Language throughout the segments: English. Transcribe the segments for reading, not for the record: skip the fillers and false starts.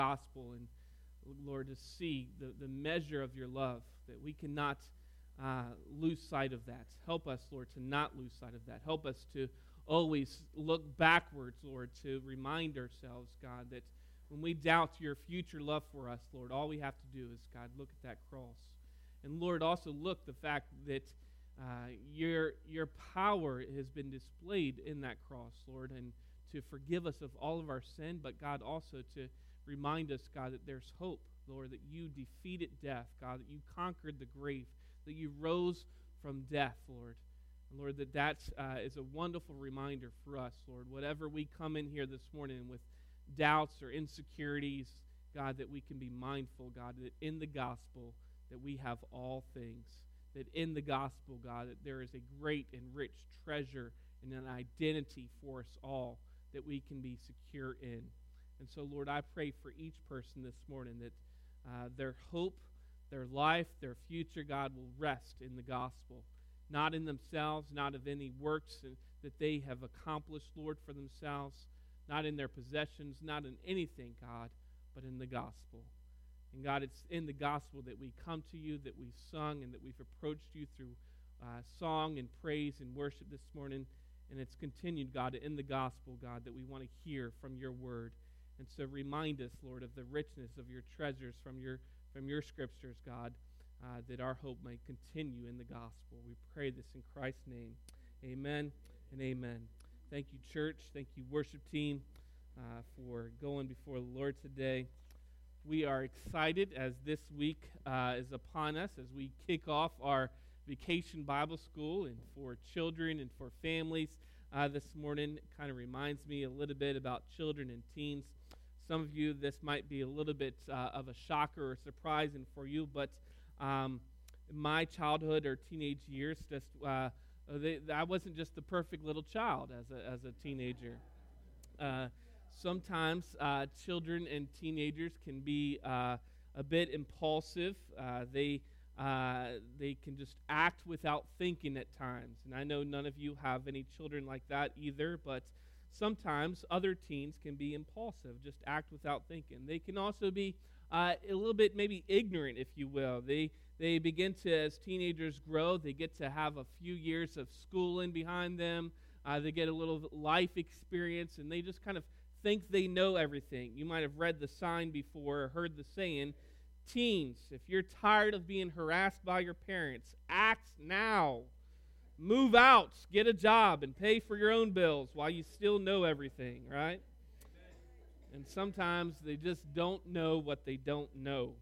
gospel and, Lord, to see the measure of your love, that we cannot lose sight of that. Help us, Lord, to not lose sight of that. Help us to always look backwards, Lord, to remind ourselves, God, that when we doubt your future love for us, Lord, all we have to do is, God, look at that cross. And, Lord, also look the fact that your power has been displayed in that cross, Lord, and to forgive us of all of our sin, but, God, also to remind us, God, that there's hope, Lord, that you defeated death, God, that you conquered the grave, that you rose from death, Lord. And Lord, that is a wonderful reminder for us, Lord. Whatever we come in here this morning with doubts or insecurities, God, that we can be mindful, God, that in the gospel that we have all things. That in the gospel, God, that there is a great and rich treasure and an identity for us all that we can be secure in. And so, Lord, I pray for each person this morning that their hope, their life, their future, God, will rest in the gospel. Not in themselves, not of any works that they have accomplished, Lord, for themselves, not in their possessions, not in anything, God, but in the gospel. And God, it's in the gospel that we come to you, that we've sung, and that we've approached you through song and praise and worship this morning. And it's continued, God, in the gospel, God, that we want to hear from your word. And so remind us, Lord, of the richness of your treasures from your scriptures, God, that our hope may continue in the gospel. We pray this in Christ's name. Amen and amen. Thank you, church. Thank you, worship team, for going before the Lord today. We are excited as this week is upon us, as we kick off our Vacation Bible School and for children and for families this morning. It kind of reminds me a little bit about children and teens. Some of you, this might be a little bit of a shocker or surprising for you, but my childhood or teenage years, just I wasn't just the perfect little child as a teenager. Sometimes children and teenagers can be a bit impulsive. They can just act without thinking at times. And I know none of you have any children like that either, but sometimes other teens can be impulsive, just act without thinking. They can also be a little bit maybe ignorant, if you will. They begin to, as teenagers grow, they get to have a few years of schooling behind them. They get a little life experience, and they just kind of think they know everything. You might have read the sign before or heard the saying, teens, if you're tired of being harassed by your parents, act now. Move out, get a job, and pay for your own bills while you still know everything, right? And sometimes they just don't know what they don't know.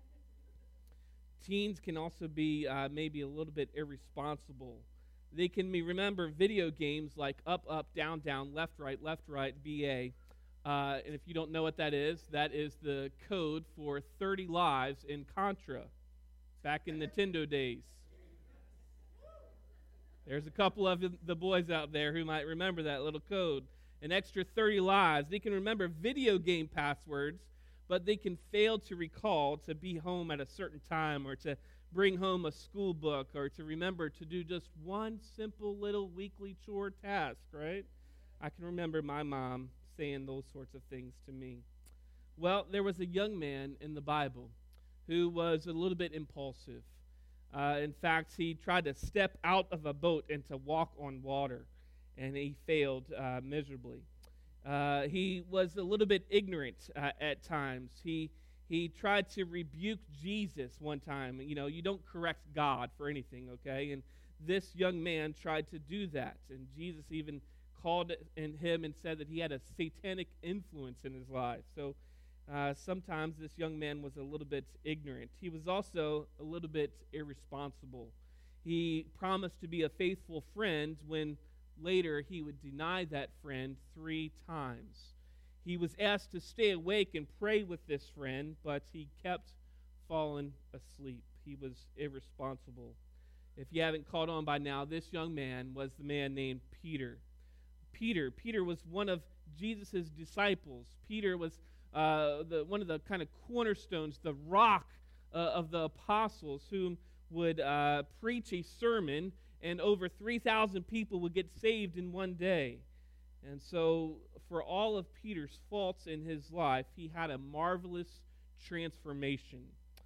Teens can also be maybe a little bit irresponsible. They can remember video games like up, up, down, down, left, right, BA. And if you don't know what that is the code for 30 lives in Contra back in Nintendo days. There's a couple of the boys out there who might remember that little code. An extra 30 lives. They can remember video game passwords, but they can fail to recall to be home at a certain time or to bring home a school book or to remember to do just one simple little weekly chore task, right? I can remember my mom saying those sorts of things to me. Well, there was a young man in the Bible who was a little bit impulsive. In fact, he tried to step out of a boat and to walk on water, and he failed miserably. He was a little bit ignorant at times. He tried to rebuke Jesus one time. You know, you don't correct God for anything, okay? And this young man tried to do that, and Jesus even called in him and said that he had a satanic influence in his life. So sometimes this young man was a little bit ignorant. He was also a little bit irresponsible. He promised to be a faithful friend when later he would deny that friend 3 times. He was asked to stay awake and pray with this friend, but he kept falling asleep. He was irresponsible. If you haven't caught on by now, this young man was the man named Peter. Peter was one of Jesus' disciples. Peter was one of the kind of cornerstones, the rock of the apostles, whom would preach a sermon, and over 3,000 people would get saved in one day. And so for all of Peter's faults in his life, he had a marvelous transformation.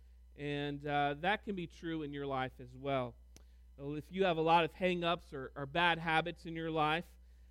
And that can be true in your life as well. So if you have a lot of hang-ups or bad habits in your life,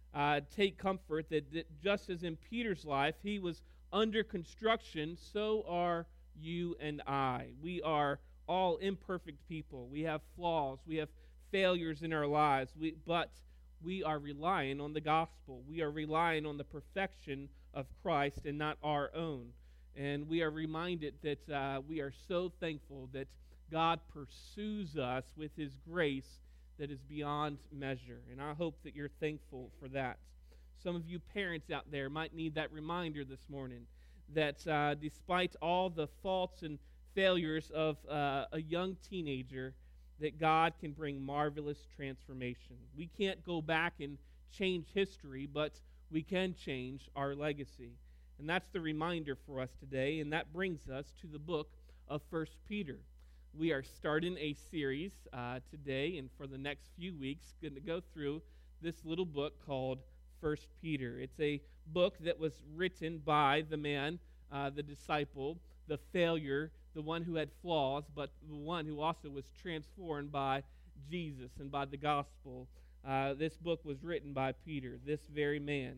take comfort that just as in Peter's life, he was under construction, so are you and I. We are all imperfect people. We have flaws. We have failures in our lives. But we are relying on the gospel. We are relying on the perfection of Christ and not our own. And we are reminded that we are so thankful that God pursues us with his grace that is beyond measure. And I hope that you're thankful for that. Some of you parents out there might need that reminder this morning that despite all the faults and failures of a young teenager, that God can bring marvelous transformation. We can't go back and change history, but we can change our legacy. And that's the reminder for us today, and that brings us to the book of 1 Peter. We are starting a series today, and for the next few weeks, going to go through this little book called 1 Peter. It's a book that was written by the man, the disciple, the failure, the one who had flaws, but the one who also was transformed by Jesus and by the gospel. This book was written by Peter, this very man.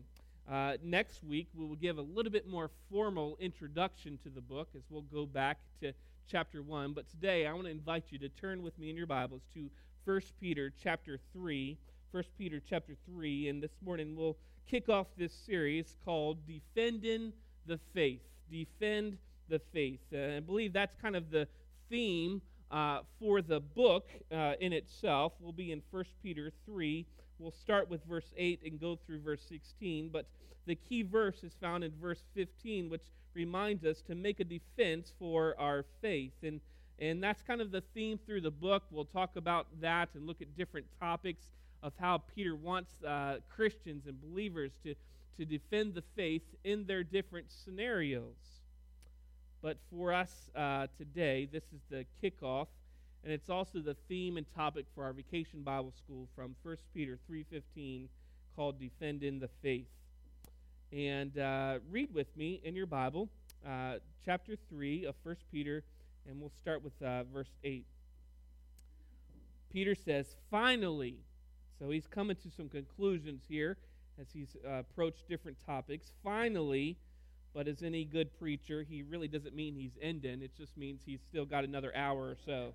Next week, we will give a little bit more formal introduction to the book as we'll go back to chapter 1. But today, I want to invite you to turn with me in your Bibles to 1 Peter chapter 3. 1 Peter chapter 3, and this morning we'll kick off this series called Defending the Faith. Defend the Faith. I believe that's kind of the theme for the book in itself. We'll be in 1 Peter 3. We'll start with verse 8 and go through verse 16, but the key verse is found in verse 15, which reminds us to make a defense for our faith. And that's kind of the theme through the book. We'll talk about that and look at different topics of how Peter wants Christians and believers to defend the faith in their different scenarios. But for us today, this is the kickoff, and it's also the theme and topic for our Vacation Bible School from 1 Peter 3:15 called Defending the Faith. And read with me in your Bible, chapter 3 of 1 Peter, and we'll start with verse 8. Peter says, finally, so he's coming to some conclusions here as he's approached different topics. Finally, but as any good preacher, he really doesn't mean he's ending. It just means he's still got another hour or so.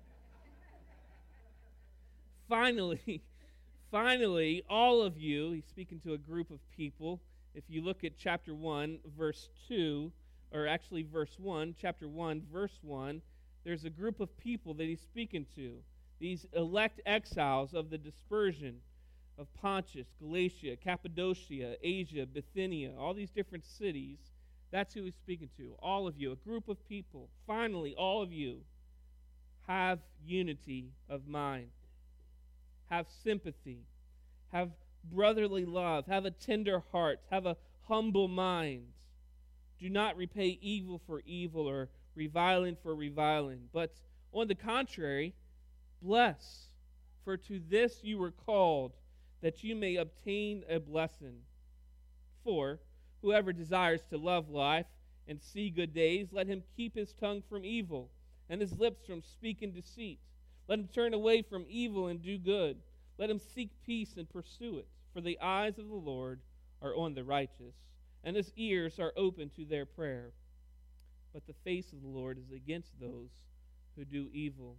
Finally, all of you, he's speaking to a group of people. If you look at chapter 1, verse 2, or actually verse 1, chapter 1, verse 1, there's a group of people that he's speaking to. These elect exiles of the dispersion of Pontus, Galatia, Cappadocia, Asia, Bithynia, all these different cities. That's who he's speaking to. All of you, a group of people. Finally, all of you have unity of mind. Have sympathy. Have brotherly love. Have a tender heart. Have a humble mind. Do not repay evil for evil or reviling for reviling. But on the contrary, bless. For to this you were called, that you may obtain a blessing. For whoever desires to love life and see good days, let him keep his tongue from evil and his lips from speaking deceit. Let him turn away from evil and do good. Let him seek peace and pursue it. For the eyes of the Lord are on the righteous, and his ears are open to their prayer. But the face of the Lord is against those who do evil.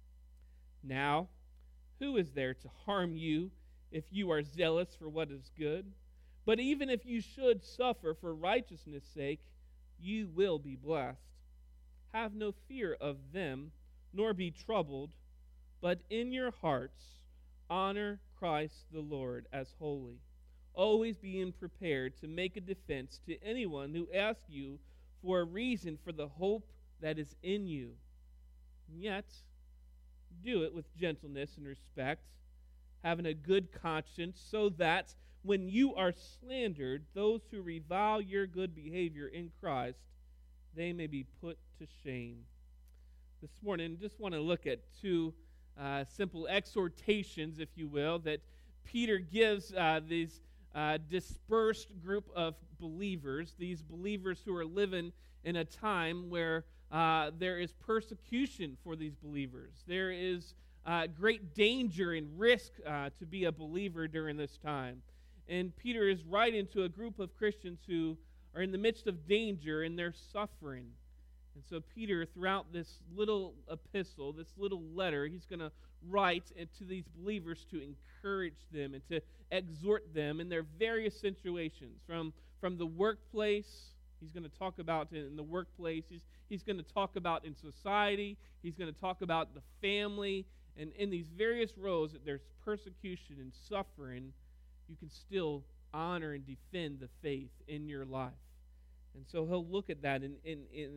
Now, who is there to harm you if you are zealous for what is good? But even if you should suffer for righteousness' sake, you will be blessed. Have no fear of them, nor be troubled, but in your hearts honor Christ the Lord as holy, always being prepared to make a defense to anyone who asks you for a reason for the hope that is in you. And yet, do it with gentleness and respect, having a good conscience, so that when you are slandered, those who revile your good behavior in Christ, they may be put to shame. This morning, just want to look at two simple exhortations, if you will, that Peter gives these dispersed group of believers, these believers who are living in a time where there is persecution for these believers. There is great danger and risk to be a believer during this time. And Peter is writing to a group of Christians who are in the midst of danger and they're suffering. And so Peter, throughout this little epistle, this little letter, he's going to write to these believers to encourage them and to exhort them in their various situations. From the workplace, he's going to talk about in the workplace. He's going to talk about in society. He's going to talk about the family. And in these various roles that there's persecution and suffering, you can still honor and defend the faith in your life. And so he'll look at that, and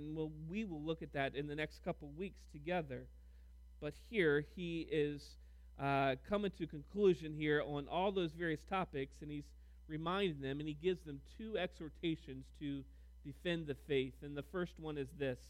we will look at that in the next couple weeks together. But here he is coming to conclusion here on all those various topics, and he's reminding them, and he gives them two exhortations to defend the faith. And the first one is this,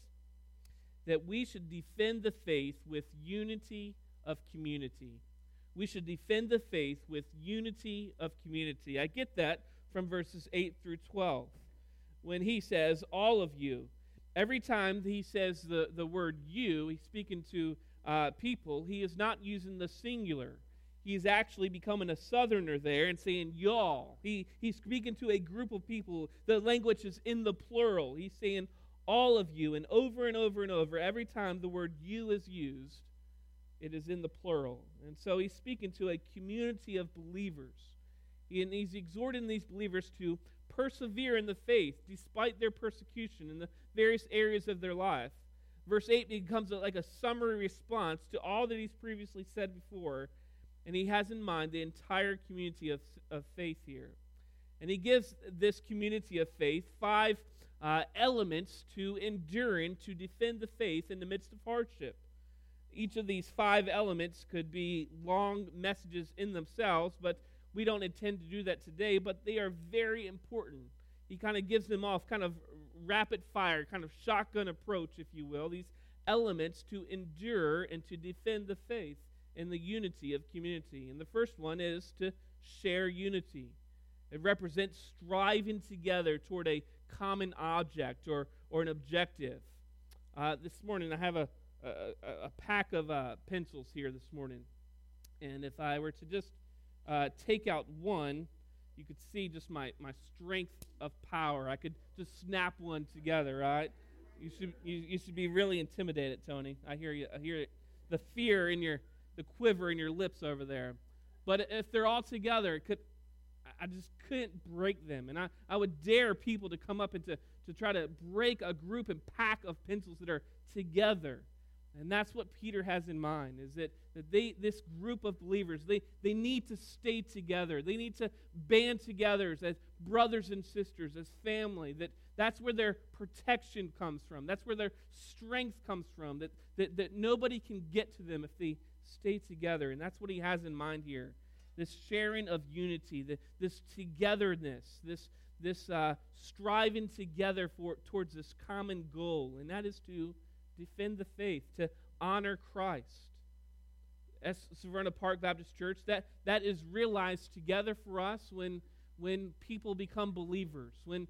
that we should defend the faith with unity of community. We should defend the faith with unity of community. I get that from verses 8 through 12. When he says, all of you, every time he says the word you, he's speaking to people, he is not using the singular. He's actually becoming a southerner there and saying y'all. He's speaking to a group of people. The language is in the plural. He's saying all of you, and over and over and over, every time the word you is used, it is in the plural. And so he's speaking to a community of believers. And he's exhorting these believers to persevere in the faith despite their persecution in the various areas of their life. Verse 8 becomes like a summary response to all that he's previously said before, and he has in mind the entire community of faith here. And he gives this community of faith 5 elements to enduring, to defend the faith in the midst of hardship. Each of these 5 elements could be long messages in themselves, but we don't intend to do that today, but they are very important. He kind of gives them off, kind of rapid fire, kind of shotgun approach, if you will, these elements to endure and to defend the faith in the unity of community. And the first one is to share unity. It represents striving together toward a common object or an objective. This morning I have a pack of pencils here this morning, and if I were to just take out one, you could see just my strength of power. I could just snap one together, right? You should be really intimidated, Tony. I hear you. I hear the fear in the quiver in your lips over there. But if they're all together, I just couldn't break them. And I would dare people to come up and to try to break a group and pack of pencils that are together. And that's what Peter has in mind, is that this group of believers, they need to stay together. They need to band together as brothers and sisters, as family. That's where their protection comes from. That's where their strength comes from, that nobody can get to them if they stay together. And that's what he has in mind here, this sharing of unity, this togetherness, this striving together towards this common goal, and that is to defend the faith, to honor Christ. As Severna Park Baptist Church, that is realized together for us when people become believers, when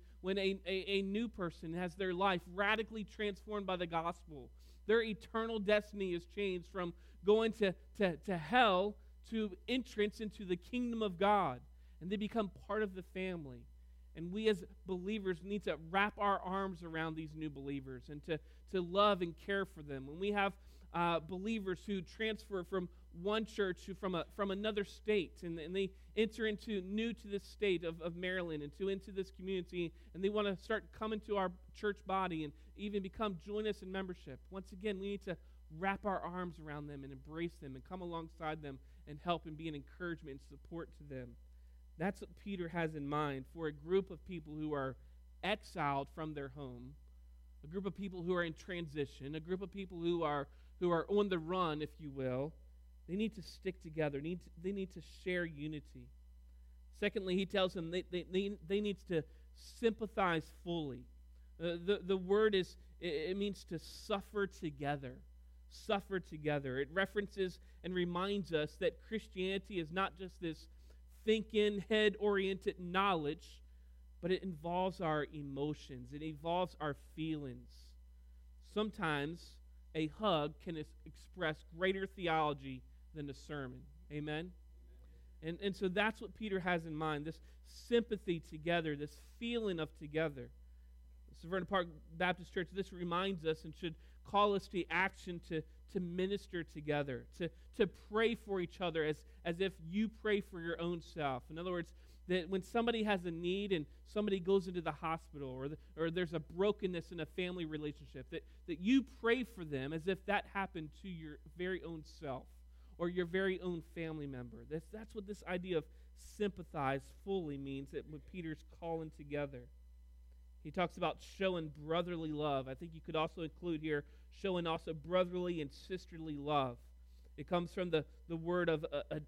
a new person has their life radically transformed by the gospel. Their eternal destiny is changed from going to hell to entrance into the kingdom of God, and they become part of the family. And we as believers need to wrap our arms around these new believers and to love and care for them. When we have believers who transfer from one church from another state, and they enter new to this state of Maryland and into this community, and they want to start coming to our church body and even join us in membership. Once again, we need to wrap our arms around them and embrace them and come alongside them and help and be an encouragement and support to them. That's what Peter has in mind for a group of people who are exiled from their home, a group of people who are in transition, a group of people who are on the run, if you will. They need to stick together. They need to share unity. Secondly, he tells them they need to sympathize fully. The word it means to suffer together. Suffer together. It references and reminds us that Christianity is not just this think-in, head-oriented knowledge, but it involves our emotions. It involves our feelings. Sometimes a hug can express greater theology than a sermon. Amen? And so that's what Peter has in mind, this sympathy together, this feeling of together. Severna Park Baptist Church, this reminds us and should call us to action to minister together, to pray for each other as if you pray for your own self. In other words, that when somebody has a need and somebody goes into the hospital or there's a brokenness in a family relationship, that you pray for them as if that happened to your very own self or your very own family member. That's what this idea of sympathize fully means, that when Peter's calling together. He talks about showing brotherly love. I think you could also include here showing also brotherly and sisterly love. It comes from the word of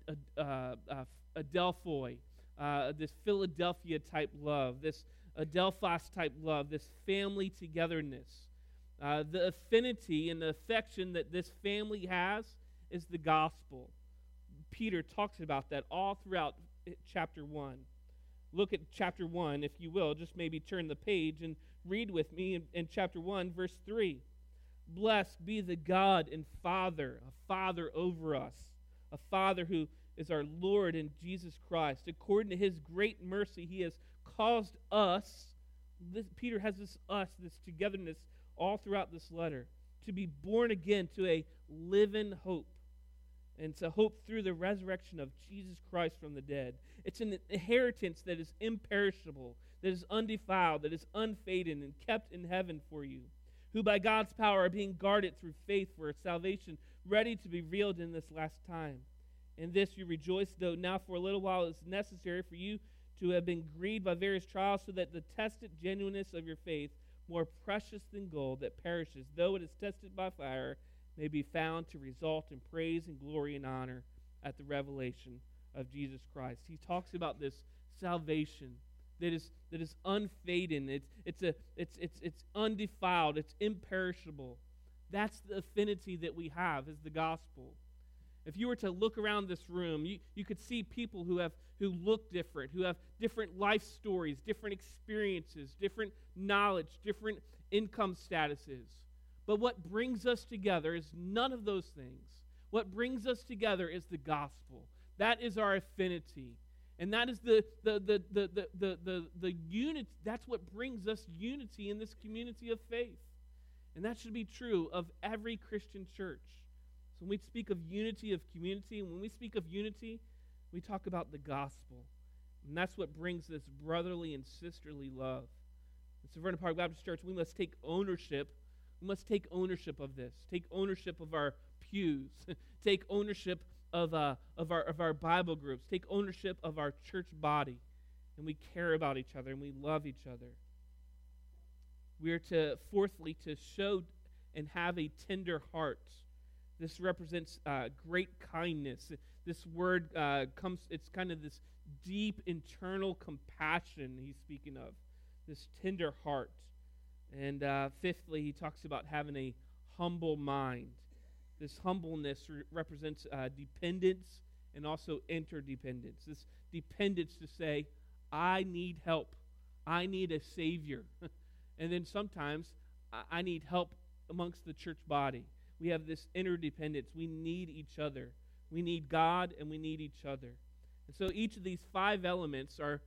adelphoi, this Philadelphia type love, this adelphos type love, this family togetherness. The affinity and the affection that this family has is the gospel. Peter talks about that all throughout chapter 1. Look at chapter 1, if you will. Just maybe turn the page and read with me in chapter 1, verse 3. Blessed be the God and Father, a Father over us, a Father who is our Lord in Jesus Christ. According to his great mercy, he has caused us, Peter has this togetherness all throughout this letter, to be born again to a living hope, and to hope through the resurrection of Jesus Christ from the dead. It's an inheritance that is imperishable, that is undefiled, that is unfading, and kept in heaven for you, who by God's power are being guarded through faith for a salvation ready to be revealed in this last time. In this you rejoice, though now for a little while it is necessary for you to have been grieved by various trials, so that the tested genuineness of your faith, more precious than gold that perishes, though it is tested by fire, may be found to result in praise and glory and honor at the revelation of Jesus Christ. He talks about this salvation that is unfading. It's undefiled. It's imperishable. That's the affinity that we have, is the gospel. If you were to look around this room, you could see people who look different, who have different life stories, different experiences, different knowledge, different income statuses. But what brings us together is none of those things. What brings us together is the gospel. That is our affinity. And that is the unity. That's what brings us unity in this community of faith. And that should be true of every Christian church. So when we speak of unity of community, and when we speak of unity, we talk about the gospel. And that's what brings this brotherly and sisterly love. At Severna Park Baptist Church, we must take ownership. We must take ownership of this. Take ownership of our pews. Take ownership of our Bible groups. Take ownership of our church body. And we care about each other and we love each other. We are to, fourthly, to show and have a tender heart. This represents great kindness. This word it's kind of this deep internal compassion he's speaking of, this tender heart. And fifthly, he talks about having a humble mind. This humbleness represents dependence and also interdependence. This dependence to say, I need help. I need a Savior. And then sometimes I need help amongst the church body. We have this interdependence. We need each other. We need God and we need each other. And so each of these 5 elements are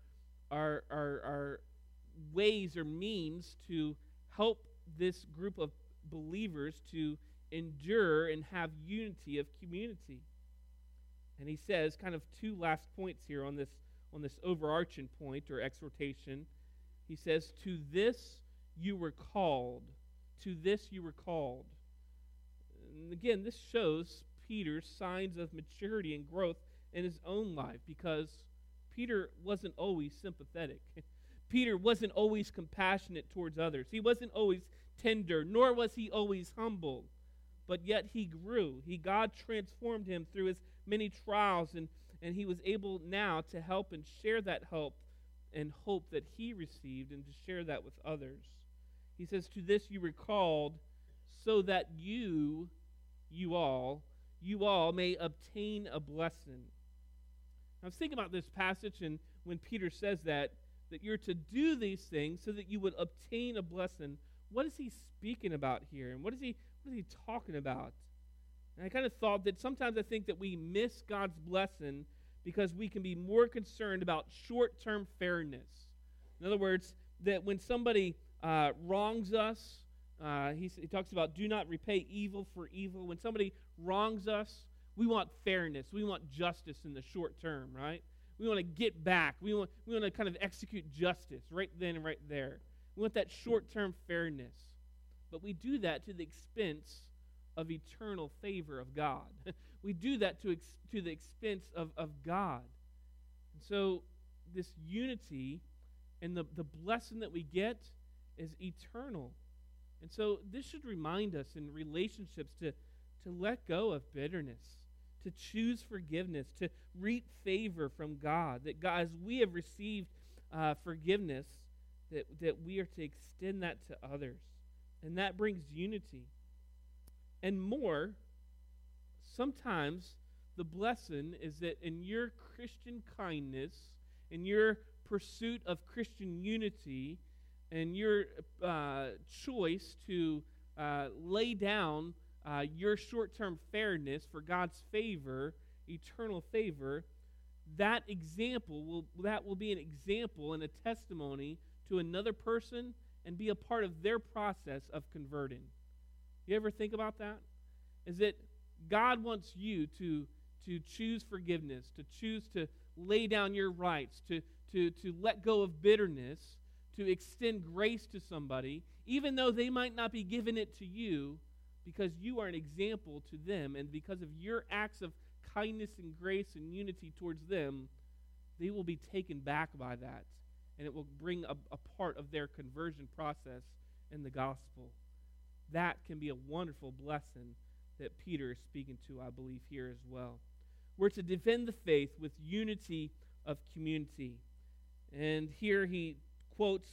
ways or means to help this group of believers to endure and have unity of community. And he says, kind of 2 last points here on this overarching point or exhortation. He says, to this you were called. To this you were called. And again, this shows Peter's signs of maturity and growth in his own life, because Peter wasn't always sympathetic. Peter wasn't always compassionate towards others. He wasn't always tender, nor was he always humble. But yet he grew. God transformed him through his many trials, and he was able now to help and share that help and hope that he received, and to share that with others. He says, to this you were called, so that you all may obtain a blessing. I was thinking about this passage, and when Peter says that you're to do these things so that you would obtain a blessing, what is he speaking about here? And what is he talking about? And I kind of thought that sometimes I think that we miss God's blessing because we can be more concerned about short-term fairness. In other words, that when somebody wrongs us, he talks about do not repay evil for evil. When somebody wrongs us, we want fairness. We want justice in the short term, right? We want to get back. We want to kind of execute justice right then and right there. We want that short-term fairness. But we do that to the expense of eternal favor of God. We do that to the expense of God. And so this unity and the blessing that we get is eternal. And so this should remind us in relationships to let go of bitterness, to choose forgiveness, to reap favor from God. That God, as we have received forgiveness, that we are to extend that to others. And that brings unity. And more, sometimes the blessing is that in your Christian kindness, in your pursuit of Christian unity, and your choice to lay down your short-term fairness for God's favor, eternal favor, that will be an example and a testimony to another person and be a part of their process of converting. You ever think about that? Is that God wants you to choose forgiveness, to choose to lay down your rights, to let go of bitterness, to extend grace to somebody, even though they might not be giving it to you, because you are an example to them, and because of your acts of kindness and grace and unity towards them, they will be taken back by that, and it will bring a part of their conversion process in the gospel. That can be a wonderful blessing that Peter is speaking to, I believe, here as well. We're to defend the faith with unity of community. And here he quotes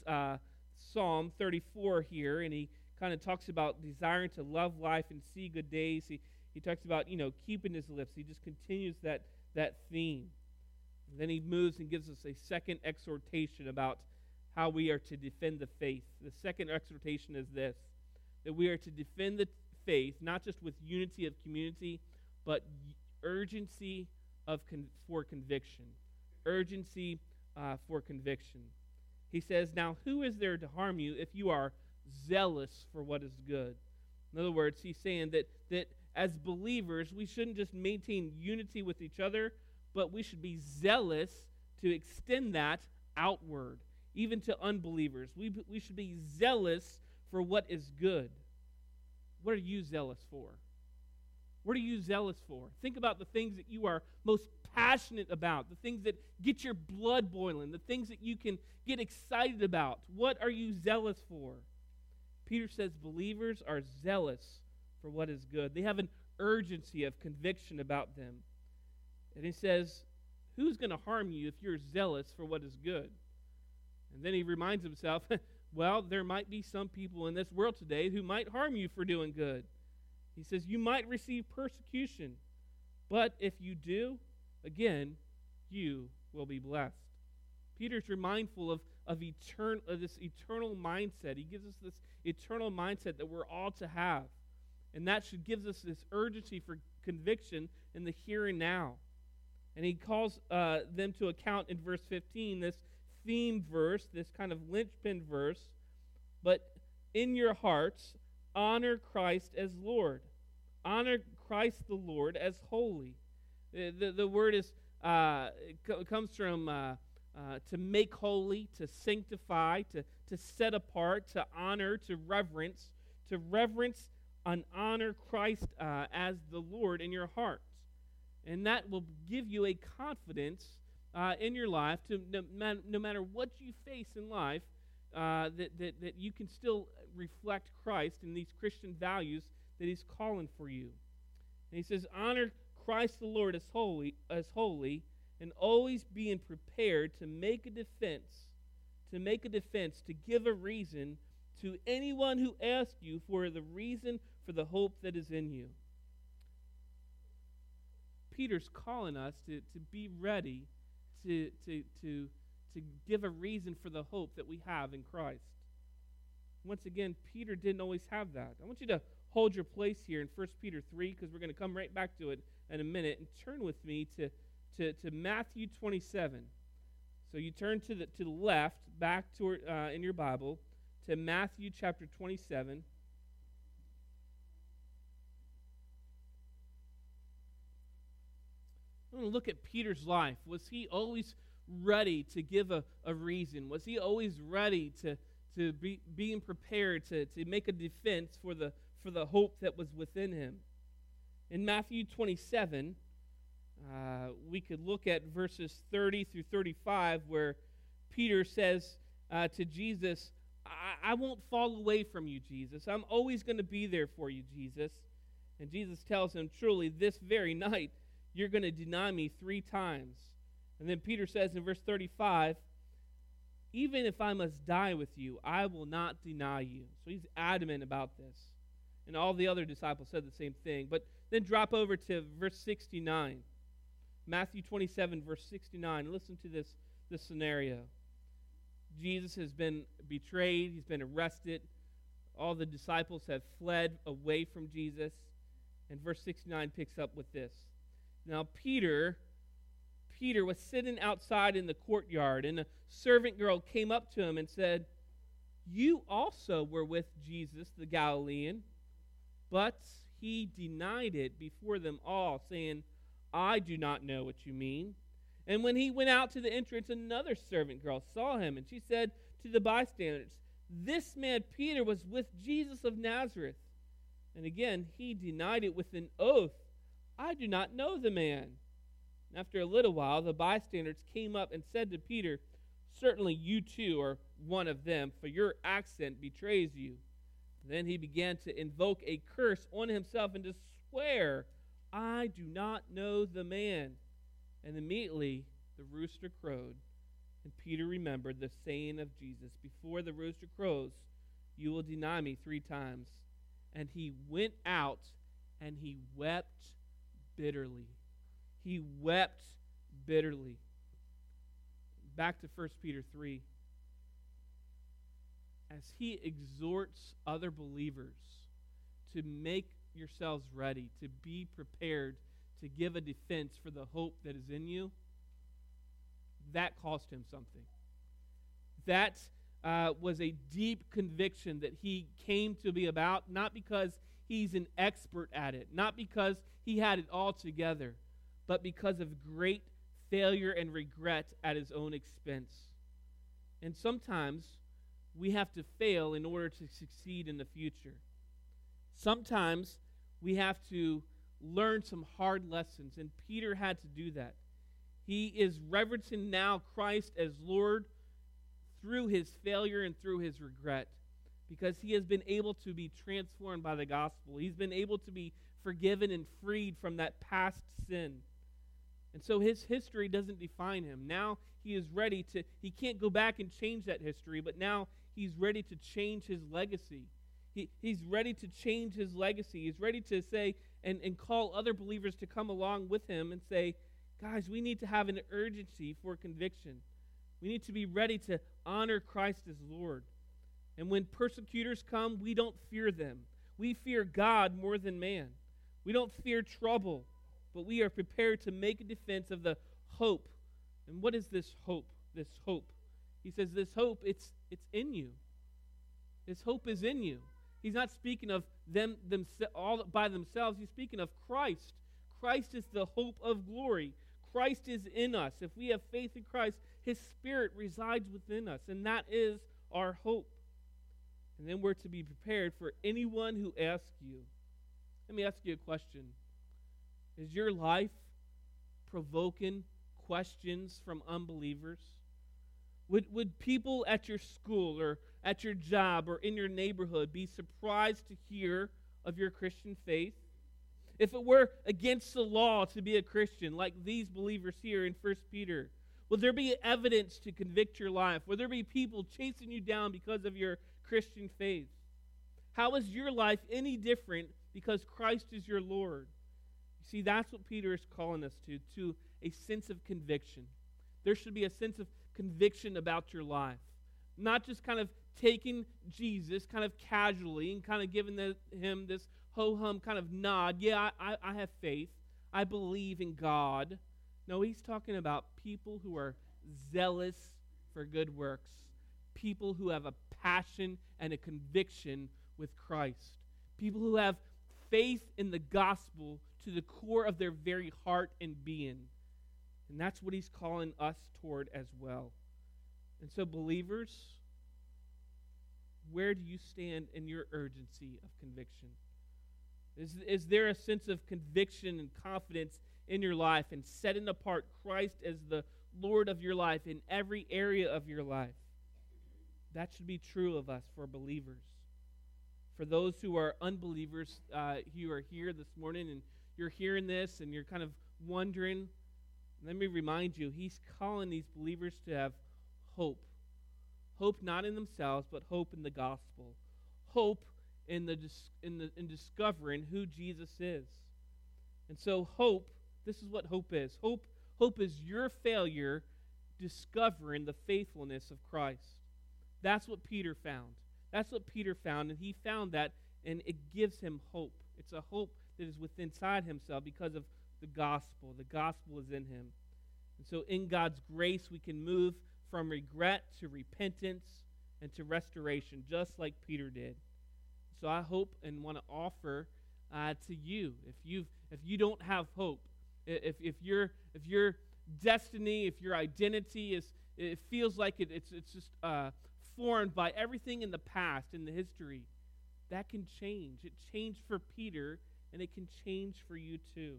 Psalm 34 here, and he kind of talks about desiring to love life and see good days. He talks about, keeping his lips. He just continues that theme. And then he moves and gives us a second exhortation about how we are to defend the faith. The second exhortation is this, that we are to defend the faith, not just with unity of community, but urgency for conviction. Urgency for conviction. He says, now who is there to harm you if you are zealous for what is good? In other words, he's saying that as believers, we shouldn't just maintain unity with each other, but we should be zealous to extend that outward, even to unbelievers. We should be zealous for what is good. What are you zealous for? What are you zealous for? Think about the things that you are most passionate about, the things that get your blood boiling, the things that you can get excited about. What are you zealous for? Peter says believers are zealous for what is good. They have an urgency of conviction about them. And he says, who's going to harm you if you're zealous for what is good? And then he reminds himself, well, there might be some people in this world today who might harm you for doing good. He says, you might receive persecution, but if you do, again, you will be blessed. Peter's mindful of this eternal mindset. He gives us this eternal mindset that we're all to have. And that should give us this urgency for conviction in the here and now. And he calls them to account in verse 15, this theme verse, this kind of linchpin verse. But in your hearts, honor Christ as Lord. Honor Christ the Lord as holy. The word is comes from to make holy, to sanctify, to set apart, to honor, to reverence and honor Christ as the Lord in your hearts. And that will give you a confidence in your life to no matter what you face in life, that you can still reflect Christ in these Christian values that he's calling for you. And he says, honor Christ the Lord as holy, and always being prepared to make a defense, to give a reason to anyone who asks you for the reason for the hope that is in you. Peter's calling us to be ready to give a reason for the hope that we have in Christ. Once again, Peter didn't always have that. I want you to hold your place here in 1 Peter 3, because we're going to come right back to it in a minute, and turn with me to Matthew 27. So you turn to the left, back to in your Bible, to Matthew chapter 27. I want to look at Peter's life. Was he always ready to give a reason? Was he always ready to being prepared to make a defense for the hope that was within him? In Matthew 27, we could look at verses 30 through 35, where Peter says to Jesus, I won't fall away from you, Jesus. I'm always going to be there for you, Jesus. And Jesus tells him, truly, this very night, you're going to deny me 3 times. And then Peter says in verse 35, even if I must die with you, I will not deny you. So he's adamant about this. And all the other disciples said the same thing. But then drop over to verse 69. Matthew 27, verse 69. Listen to this scenario. Jesus has been betrayed. He's been arrested. All the disciples have fled away from Jesus. And verse 69 picks up with this. Now Peter was sitting outside in the courtyard, and a servant girl came up to him and said, you also were with Jesus the Galilean. But he denied it before them all, saying, I do not know what you mean. And when he went out to the entrance, another servant girl saw him, and she said to the bystanders, this man Peter was with Jesus of Nazareth. And again, he denied it with an oath, I do not know the man. After a little while, the bystanders came up and said to Peter, certainly you too are one of them, for your accent betrays you. Then he began to invoke a curse on himself and to swear, I do not know the man. And immediately the rooster crowed, and Peter remembered the saying of Jesus, before the rooster crows, you will deny me 3 times. And he went out and he wept bitterly. He wept bitterly. Back to 1 Peter 3. As he exhorts other believers to make yourselves ready, to be prepared, to give a defense for the hope that is in you, that cost him something. That was a deep conviction that he came to be about, not because he's an expert at it, not because he had it all together, but because of great failure and regret at his own expense. And sometimes we have to fail in order to succeed in the future. Sometimes we have to learn some hard lessons, and Peter had to do that. He is reverencing now Christ as Lord through his failure and through his regret, because he has been able to be transformed by the gospel. He's been able to be forgiven and freed from that past sin. And so his history doesn't define him. Now he is ready to, he can't go back and change that history, but now he's ready to change his legacy. He's ready to change his legacy. He's ready to say and call other believers to come along with him and say, guys, we need to have an urgency for conviction. We need to be ready to honor Christ as Lord. And when persecutors come, we don't fear them. We fear God more than man. We don't fear trouble, but we are prepared to make a defense of the hope. And what is this hope? This hope. He says this hope, it's in you. This hope is in you. He's not speaking of them all by themselves. He's speaking of Christ. Christ is the hope of glory. Christ is in us. If we have faith in Christ, his Spirit resides within us, and that is our hope. And then we're to be prepared for anyone who asks you. Let me ask you a question. Is your life provoking questions from unbelievers? Would people at your school or at your job or in your neighborhood be surprised to hear of your Christian faith? If it were against the law to be a Christian, like these believers here in 1 Peter, will there be evidence to convict your life? Will there be people chasing you down because of your Christian faith? How is your life any different because Christ is your Lord? You see, that's what Peter is calling us to a sense of conviction, There should be a sense of conviction about your life. Not just kind of taking Jesus kind of casually and kind of giving him this ho-hum kind of nod. Yeah, I have faith. I believe in God. No, he's talking about people who are zealous for good works. People who have a passion and a conviction with Christ. People who have faith in the gospel to the core of their very heart and being. And that's what he's calling us toward as well. And so, believers, where do you stand in your urgency of conviction? Is there a sense of conviction and confidence in your life and setting apart Christ as the Lord of your life in every area of your life? That should be true of us for believers. For those who are unbelievers, you are here this morning and you're hearing this and you're kind of wondering, let me remind you, he's calling these believers to have hope. Hope not in themselves, but hope in the gospel. Hope in discovering who Jesus is. And so hope, this is what hope is. Hope is your failure discovering the faithfulness of Christ. That's what Peter found. That's what Peter found, and he found that, and it gives him hope. It's a hope that is within inside himself because of the gospel. The gospel is in him. And so in God's grace, we can move from regret to repentance and to restoration, just like Peter did. So I hope and want to offer to you, if you don't have hope, if your destiny, if your identity it feels like it's just formed by everything in the past, in the history, that can change. It changed for Peter, and it can change for you too.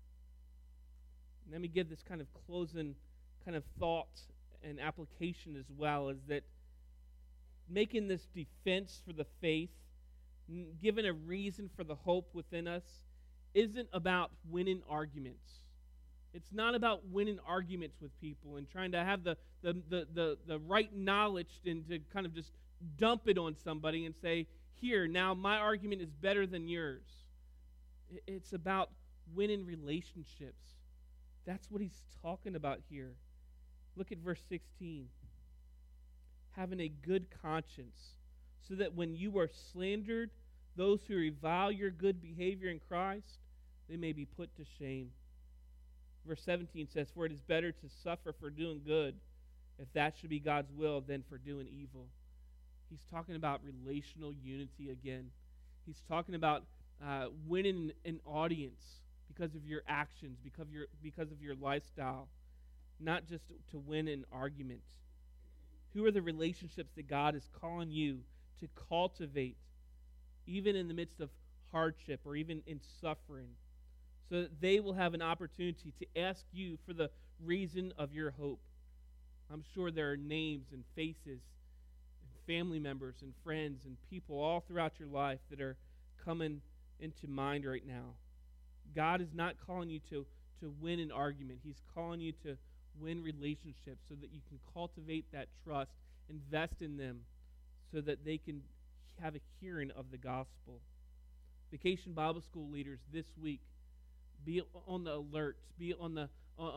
Let me give this kind of closing kind of thought and application as well, is that making this defense for the faith, given a reason for the hope within us, isn't about winning arguments. It's not about winning arguments with people and trying to have the right knowledge and to kind of just dump it on somebody and say, here, now my argument is better than yours. It's about winning relationships. That's what he's talking about here. Look at verse 16. Having a good conscience, so that when you are slandered, those who revile your good behavior in Christ, they may be put to shame. Verse 17 says, for it is better to suffer for doing good, if that should be God's will, than for doing evil. He's talking about relational unity again. He's talking about winning an audience because of your actions, because of your lifestyle, not just to win an argument. Who are the relationships that God is calling you to cultivate, even in the midst of hardship or even in suffering, so that they will have an opportunity to ask you for the reason of your hope? I'm sure there are names and faces and family members and friends and people all throughout your life that are coming into mind right now. God is not calling you to win an argument. He's calling you to win relationships so that you can cultivate that trust, invest in them so that they can have a hearing of the gospel. Vacation Bible School leaders this week, be on the alert, be on the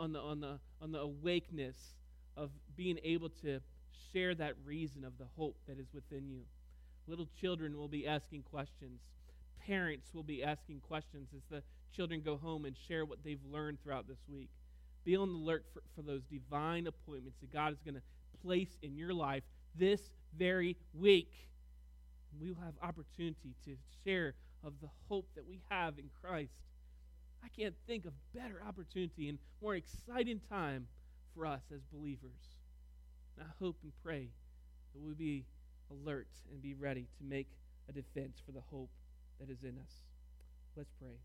awakeness of being able to share that reason of the hope that is within you. Little children will be asking questions. Parents will be asking questions as the children go home and share what they've learned throughout this week. Be on the alert for those divine appointments that God is going to place in your life this very week. We will have opportunity to share of the hope that we have in Christ. I can't think of better opportunity and more exciting time for us as believers. And I hope and pray that we'll be alert and be ready to make a defense for the hope that is in us. Let's pray.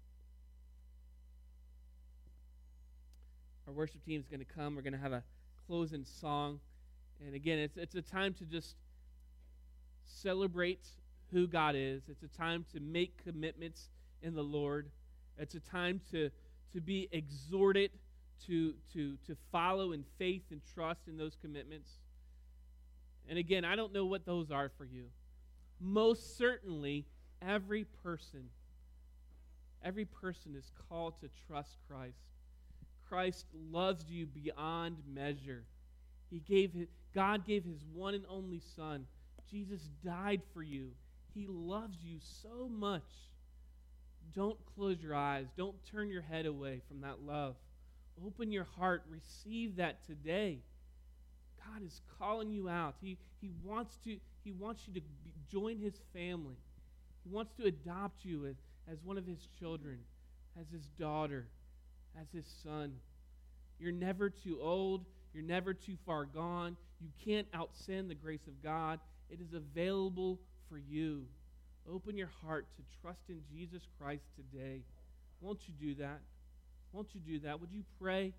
Our worship team is going to come. We're going to have a closing song. And again, it's a time to just celebrate who God is. It's a time to make commitments in the Lord. It's a time to be exhorted to follow in faith and trust in those commitments. And again, I don't know what those are for you. Most certainly, every person is called to trust Christ. Christ loves you beyond measure. God gave his one and only Son. Jesus died for you. He loves you so much. Don't close your eyes. Don't turn your head away from that love. Open your heart. Receive that today. God is calling you out. He wants you to join his family. He wants to adopt you as one of his children, as his daughter, as his son. You're never too old. You're never too far gone. You can't out-sin the grace of God. It is available for you. Open your heart to trust in Jesus Christ today. Won't you do that? Won't you do that? Would you pray?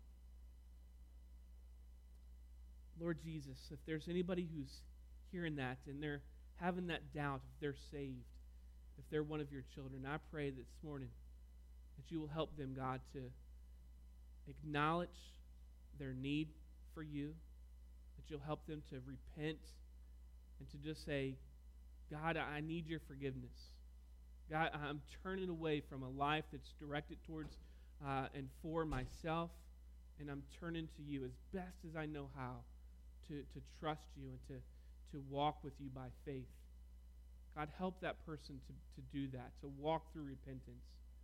Lord Jesus, if there's anybody who's hearing that and they're having that doubt if they're saved, if they're one of your children, I pray this morning that you will help them, God, to acknowledge their need for you, that you'll help them to repent and to just say, God, I need your forgiveness. God, I'm turning away from a life that's directed towards and for myself, and I'm turning to you as best as I know how to trust you and to walk with you by faith. God, help that person to do that, to walk through repentance.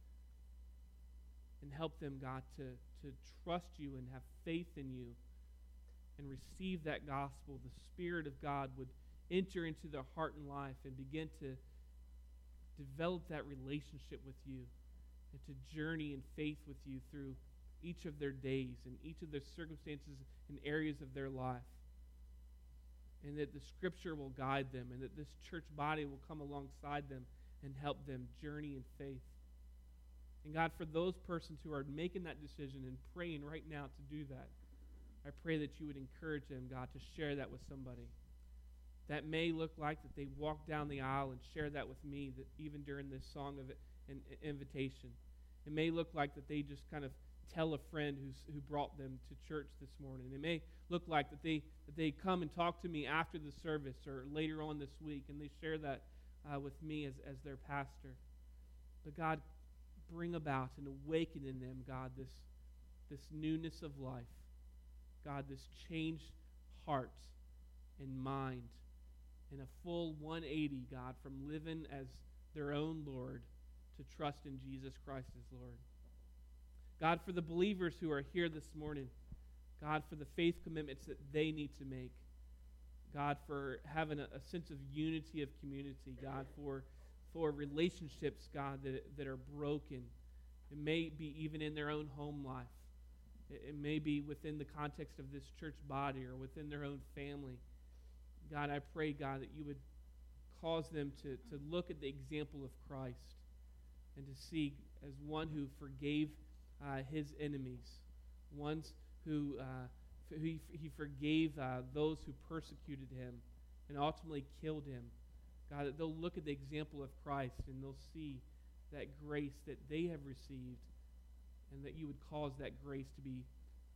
And help them, God, to trust you and have faith in you and receive that gospel. The Spirit of God would enter into their heart and life and begin to develop that relationship with you and to journey in faith with you through each of their days and each of their circumstances and areas of their life. And that the Scripture will guide them and that this church body will come alongside them and help them journey in faith. And God, for those persons who are making that decision and praying right now to do that, I pray that you would encourage them, God, to share that with somebody. That may look like that they walk down the aisle and share that with me, that even during this song of an invitation. It may look like that they just kind of tell a friend who brought them to church this morning. It may look like that they come and talk to me after the service or later on this week, and they share that with me as their pastor. But God, bring about and awaken in them, God, this newness of life. God, this changed heart and mind and a full 180, God, from living as their own Lord to trust in Jesus Christ as Lord. God, for the believers who are here this morning, God, for the faith commitments that they need to make. God, for having a sense of unity of community. God, for relationships, God, that are broken. It may be even in their own home life. It may be within the context of this church body or within their own family. God, I pray, God, that you would cause them to look at the example of Christ and to see as one who forgave his enemies, ones who he forgave those who persecuted him and ultimately killed him. God, that they'll look at the example of Christ and they'll see that grace that they have received and that you would cause that grace to be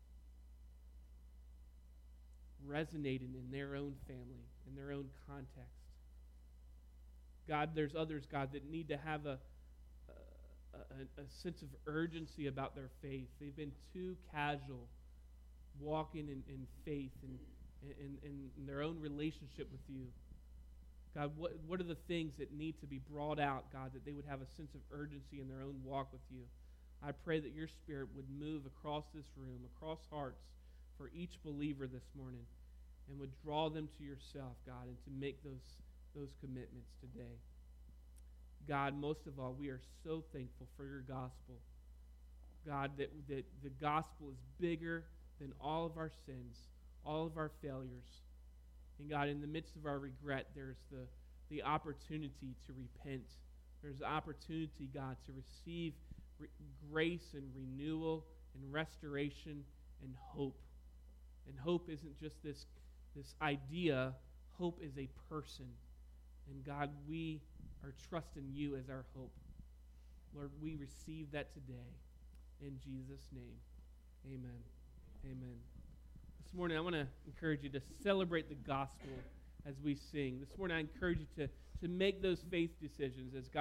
resonating in their own family, in their own context. God, there's others, God, that need to have a sense of urgency about their faith. They've been too casual walking in faith and in their own relationship with you. God, what are the things that need to be brought out, God, that they would have a sense of urgency in their own walk with you? I pray that your Spirit would move across this room, across hearts for each believer this morning and would draw them to yourself, God, and to make those commitments today. God, most of all, we are so thankful for your gospel. God, that the gospel is bigger than all of our sins, all of our failures. And God, in the midst of our regret, there's the opportunity to repent. There's the opportunity, God, to receive grace and renewal and restoration and hope. And hope isn't just this idea. Hope is a person. And God, we are trusting you as our hope. Lord, we receive that today. In Jesus' name, amen. Amen. This morning, I want to encourage you to celebrate the gospel as we sing. This morning, I encourage you to make those faith decisions as God